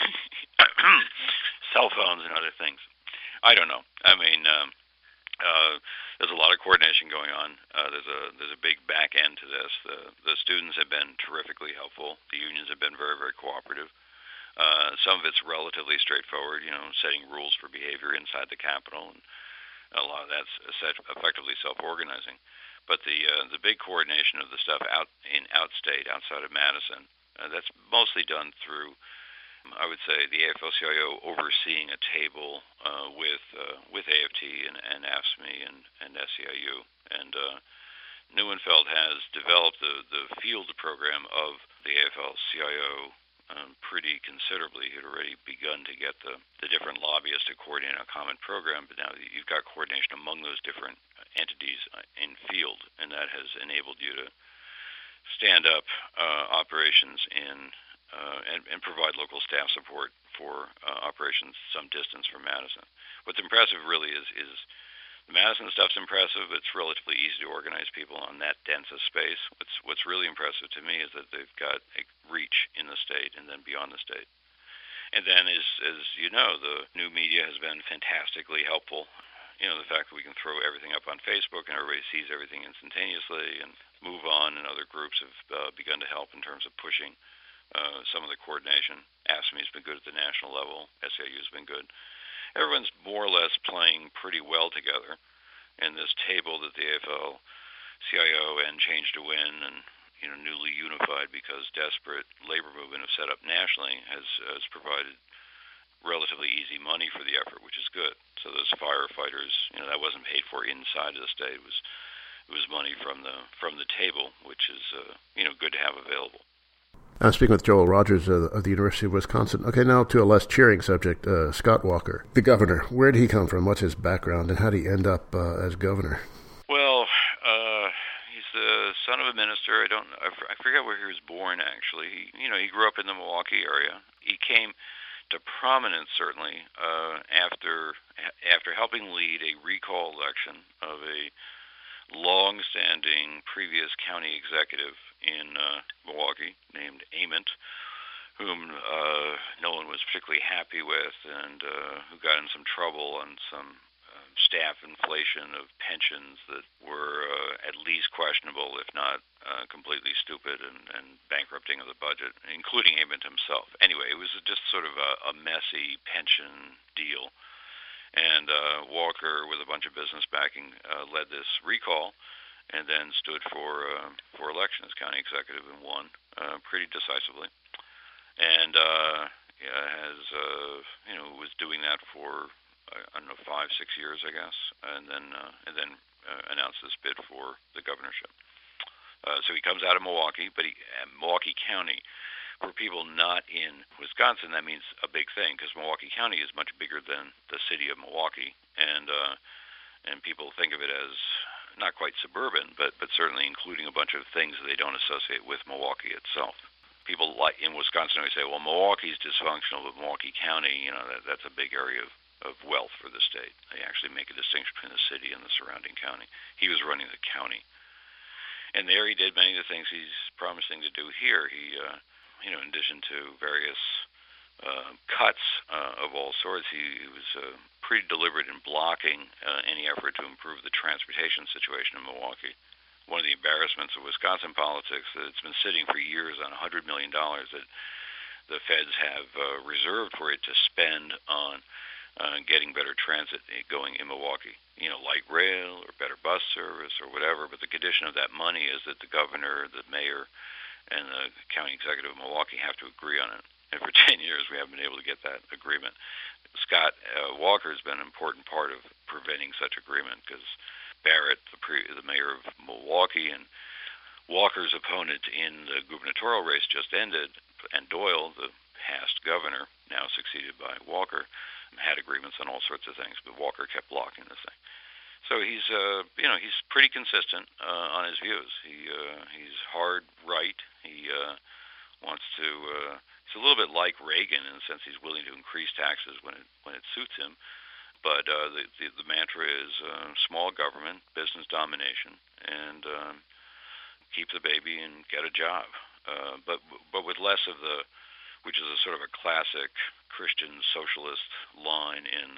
cell phones and other things. I don't know. I mean, there's a lot of coordination going on. There's a big back end to this. The students have been terrifically helpful. The unions have been very, very cooperative. Some of it's relatively straightforward, setting rules for behavior inside the Capitol, and a lot of that's effectively self-organizing. But the big coordination of the stuff outstate, outside of Madison, that's mostly done through, I would say, the AFL-CIO overseeing a table with AFT and AFSCME and SEIU. And Neuenfeld has developed the field program of the AFL-CIO pretty considerably. He had already begun to get the different lobbyists to coordinate a common program, but now you've got coordination among those different entities in field, and that has enabled you to stand up operations and provide local staff support for operations some distance from Madison. What's impressive really is the Madison stuff's impressive. It's relatively easy to organize people on that dense a space. What's really impressive to me is that they've got a reach in the state and then beyond the state. And then, as you know, the new media has been fantastically helpful. The fact that we can throw everything up on Facebook and everybody sees everything instantaneously and move on, and other groups have begun to help in terms of pushing some of the coordination. AFSCME has been good at the national level. SEIU has been good. Everyone's more or less playing pretty well together. And this table that the AFL-CIO and Change to Win and newly unified because desperate labor movement have set up nationally has provided relatively easy money for the effort, which is good. So those firefighters, that wasn't paid for inside of the state. It was money from the table, which is good to have available. I'm speaking with Joel Rogers of the University of Wisconsin. Okay, now to a less cheering subject, Scott Walker, the governor. Where did he come from? What's his background, and how did he end up as governor? Well, he's the son of a minister. I forget where he was born, actually. He grew up in the Milwaukee area. He came to prominence, certainly, after helping lead a recall election of a long-standing previous county executive in Milwaukee named Ament, whom no one was particularly happy with, and who got in some trouble on some staff inflation of pensions that were at least questionable, if not completely stupid and bankrupting of the budget, including Ament himself. Anyway, it was just sort of a messy pension deal. And Walker, with a bunch of business backing, led this recall, and then stood for election as county executive and won pretty decisively. And was doing that for 5-6 years, I guess, and then announced this bid for the governorship. So he comes out of Milwaukee, but Milwaukee County. For people not in Wisconsin, that means a big thing, because Milwaukee County is much bigger than the city of Milwaukee, and people think of it as not quite suburban, but certainly including a bunch of things that they don't associate with Milwaukee itself. People in Wisconsin always say, well, Milwaukee's dysfunctional, but Milwaukee County, that's a big area of wealth for the state. They actually make a distinction between the city and the surrounding county. He was running the county. And there he did many of the things he's promising to do here. He in addition to various cuts of all sorts, he was pretty deliberate in blocking any effort to improve the transportation situation in Milwaukee. One of the embarrassments of Wisconsin politics that it's been sitting for years on $100 million that the feds have reserved for it to spend on getting better transit going in Milwaukee. Light rail or better bus service or whatever, but the condition of that money is that the governor, the mayor, and the county executive of Milwaukee have to agree on it. And for 10 years, we haven't been able to get that agreement. Scott Walker has been an important part of preventing such agreement, because Barrett, the mayor of Milwaukee, and Walker's opponent in the gubernatorial race just ended, and Doyle, the past governor, now succeeded by Walker, had agreements on all sorts of things, but Walker kept blocking this thing. So he's pretty consistent on his views. He's hard right. He wants to. He's a little bit like Reagan in the sense he's willing to increase taxes when it suits him. But the mantra is small government, business domination, and keep the baby and get a job. But with less of the, which is a sort of a classic Christian socialist line in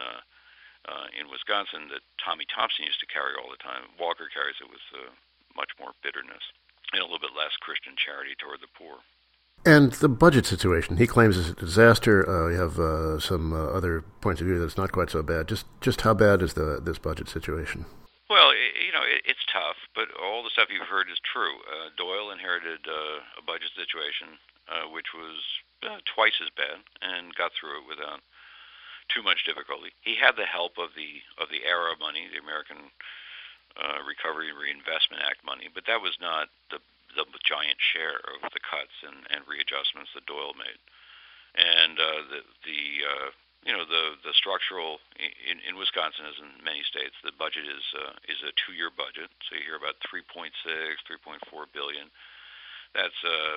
Wisconsin that Tommy Thompson used to carry all the time. Walker carries it with much more bitterness and a little bit less Christian charity toward the poor. And the budget situation, he claims is a disaster. We have some other points of view that it's not quite so bad. Just how bad is this budget situation? Well, it's tough, but all the stuff you've heard is true. Doyle inherited a budget situation which was twice as bad and got through it without too much difficulty. He had the help of the ARA money, the American Recovery and Reinvestment Act money, but that was not the giant share of the cuts and readjustments that Doyle made. And the structural in Wisconsin, as in many states, the budget is a 2-year budget. So you hear about 3.6, 3.4 billion. That's a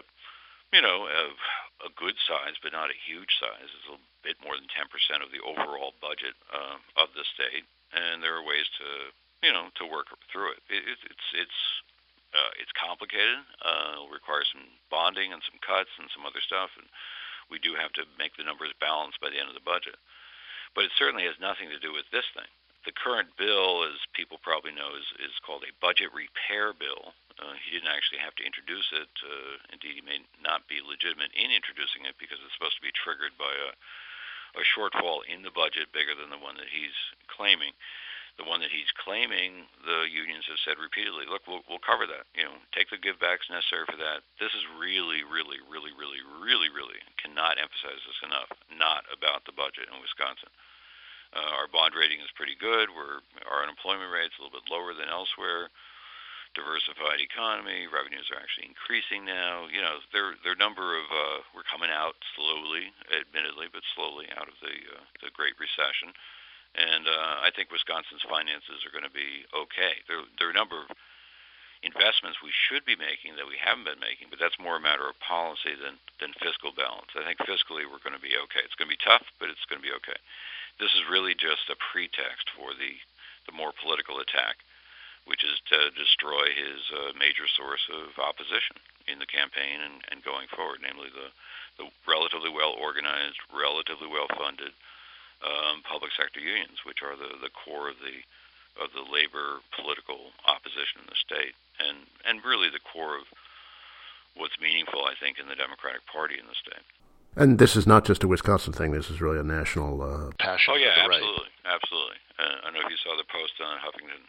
good size, but not a huge size. It's a bit more than 10% of the overall budget of the state, and there are ways to work through it. It's complicated. It'll require some bonding and some cuts and some other stuff, and we do have to make the numbers balanced by the end of the budget. But it certainly has nothing to do with this thing. The current bill, as people probably know, is called a budget repair bill. He didn't actually have to introduce it. Indeed, he may not be legitimate in introducing it because it's supposed to be triggered by a shortfall in the budget bigger than the one that he's claiming. the one that he's claiming, the unions have said repeatedly, look, we'll cover that. Take the givebacks necessary for that. This is really, really, really, really, really, really, cannot emphasize this enough, not about the budget in Wisconsin. Our bond rating is pretty good. Our unemployment rate's a little bit lower than elsewhere. Diversified economy, revenues are actually increasing now. Their number of we're coming out slowly, admittedly, but slowly out of the Great Recession. And I think Wisconsin's finances are going to be okay. There are a number of investments we should be making that we haven't been making, but that's more a matter of policy than fiscal balance. I think fiscally we're going to be okay. It's going to be tough, but it's going to be okay. This is really just a pretext for the more political attack, which is to destroy his major source of opposition in the campaign and going forward, namely the relatively well-organized, relatively well-funded public sector unions, which are the core of the labor political opposition in the state, and really the core of what's meaningful, I think, in the Democratic Party in the state. And this is not just a Wisconsin thing. This is really a national passion. Oh yeah, for the absolutely, right. Absolutely. I don't know if you saw the post on Huffington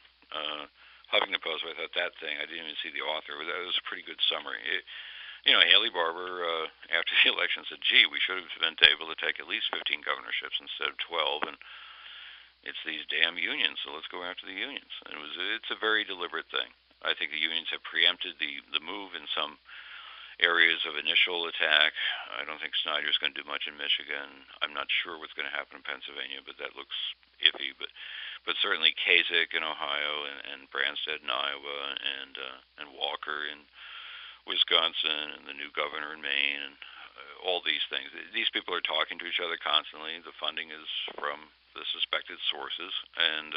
Post. I thought that thing. I didn't even see the author. It was a pretty good summary. Haley Barbour, after the election, said, gee, we should have been able to take at least 15 governorships instead of 12, and it's these damn unions, so let's go after the unions. And it's a very deliberate thing. I think the unions have preempted the move in some areas of initial attack. I don't think Snyder's going to do much in Michigan. I'm not sure what's going to happen in Pennsylvania, but that looks iffy. But certainly Kasich in Ohio and Branstad in Iowa and Walker in Wisconsin and the new governor in Maine and all these things. These people are talking to each other constantly. The funding is from the suspected sources, and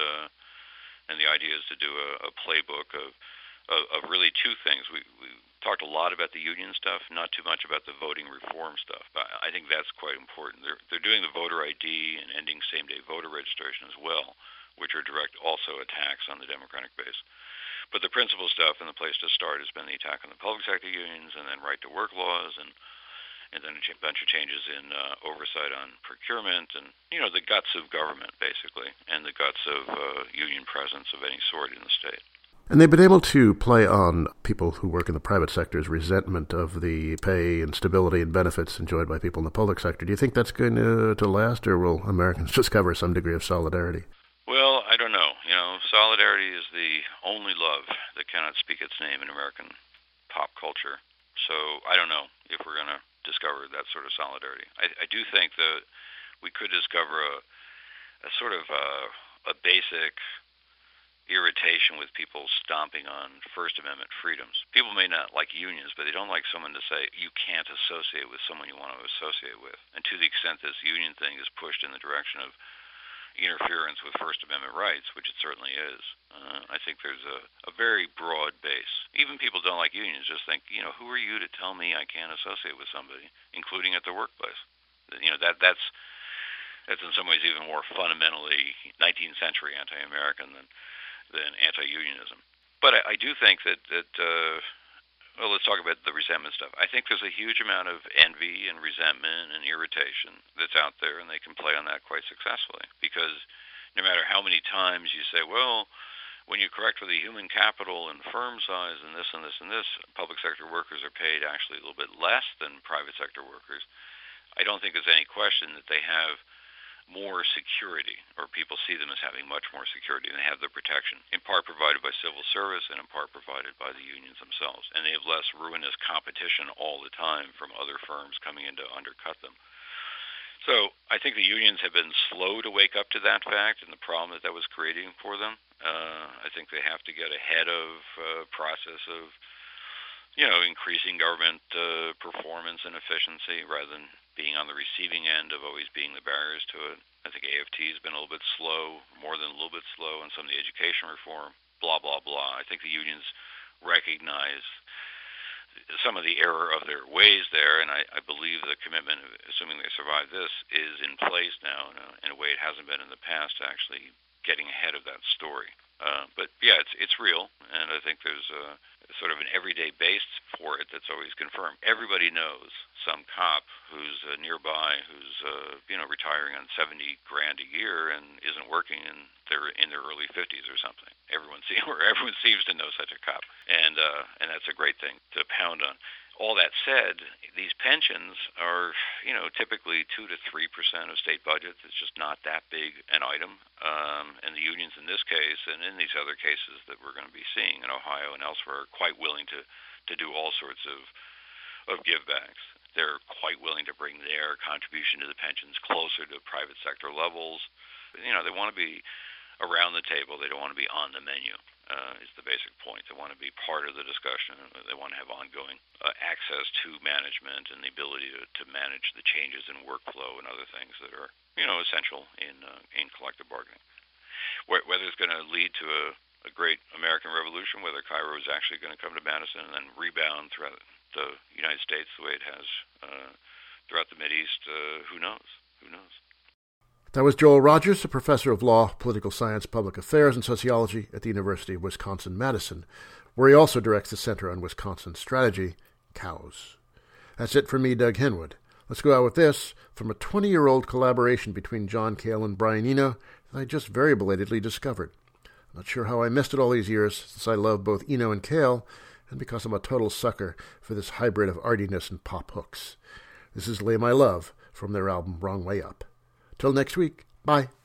the idea is to do a playbook of really two things. We talked a lot about the union stuff, not too much about the voting reform stuff. But I think that's quite important. They're doing the voter ID and ending same-day voter registration as well, which are direct also attacks on the Democratic base. But the principal stuff and the place to start has been the attack on the public sector unions and then right-to-work laws and then a bunch of changes in oversight on procurement and, the guts of government, basically, and the guts of union presence of any sort in the state. And they've been able to play on people who work in the private sector's resentment of the pay and stability and benefits enjoyed by people in the public sector. Do you think that's going to last, or will Americans discover some degree of solidarity? Well, I don't know. Solidarity is the only love that cannot speak its name in American pop culture. So I don't know if we're going to discover that sort of solidarity. I do think that we could discover a sort of a basic irritation with people stomping on First Amendment freedoms. People may not like unions, but they don't like someone to say, you can't associate with someone you want to associate with. And to the extent this union thing is pushed in the direction of interference with First Amendment rights, which it certainly is, I think there's a very broad base. Even people don't like unions just think, who are you to tell me I can't associate with somebody, including at the workplace? That's in some ways even more fundamentally 19th century anti-American than anti-unionism. But I do think that well, let's talk about the resentment stuff. I think there's a huge amount of envy and resentment and irritation that's out there, and they can play on that quite successfully. Because no matter how many times you say, well, when you correct for the human capital and firm size and this and this and this, public sector workers are paid actually a little bit less than private sector workers, I don't think there's any question that they have more security, or people see them as having much more security, and they have the protection, in part provided by civil service and in part provided by the unions themselves. And they have less ruinous competition all the time from other firms coming in to undercut them. So I think the unions have been slow to wake up to that fact and the problem that was creating for them. I think they have to get ahead of process of increasing government performance and efficiency rather than being on the receiving end of always being the barriers to it. I think AFT has been a little bit slow, more than a little bit slow on some of the education reform, blah, blah, blah. I think the unions recognize some of the error of their ways there, and I believe the commitment, assuming they survive this, is in place now in a way it hasn't been in the past, actually getting ahead of that story. But yeah, it's real, and I think there's sort of an everyday base for it that's always confirmed. Everybody knows some cop who's nearby, who's retiring on $70,000 a year and isn't working, and they're in their early 50s or something. Everyone seems to know such a cop, and that's a great thing to pound on. All that said, these pensions are, typically 2 to 3% of state budgets. It's just not that big an item. And the unions in this case and in these other cases that we're going to be seeing in Ohio and elsewhere are quite willing to do all sorts of givebacks. They're quite willing to bring their contribution to the pensions closer to private sector levels. They want to be around the table. They don't want to be on the menu. Is the basic point. They want to be part of the discussion. They want to have ongoing access to management and the ability to manage the changes in workflow and other things that are, essential in collective bargaining. Whether it's going to lead to a great American revolution, whether Cairo is actually going to come to Madison and then rebound throughout the United States the way it has throughout the Mideast, who knows? Who knows? That was Joel Rogers, a professor of law, political science, public affairs, and sociology at the University of Wisconsin-Madison, where he also directs the Center on Wisconsin Strategy, COWS. That's it for me, Doug Henwood. Let's go out with this from a 20-year-old collaboration between John Cale and Brian Eno that I just very belatedly discovered. I'm not sure how I missed it all these years, since I love both Eno and Cale, and because I'm a total sucker for this hybrid of artiness and pop hooks. This is Lay My Love from their album Wrong Way Up. Till next week, bye.